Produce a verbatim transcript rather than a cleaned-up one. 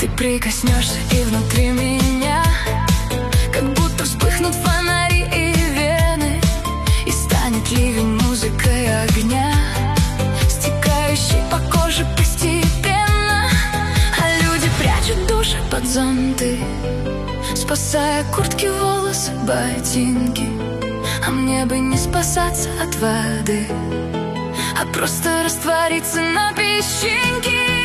Ты прикоснешься, и внутри меня как будто вспыхнут фонари и вены, и станет ливень музыкой огня, стекающий по коже постепенно. А люди прячут души под зонты, спасая куртки, волосы, ботинки. А мне бы не спасаться от воды, а просто раствориться на песчинке.